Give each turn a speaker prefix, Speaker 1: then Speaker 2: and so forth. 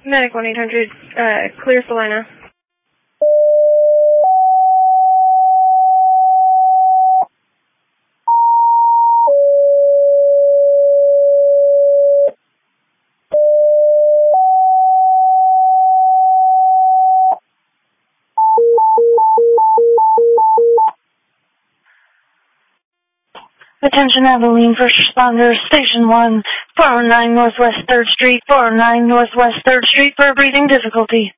Speaker 1: Medic 1-800, clear Salina.
Speaker 2: Attention Abilene, first responders, Station 1, 409 Northwest 3rd Street, 409 Northwest 3rd Street for breathing difficulty.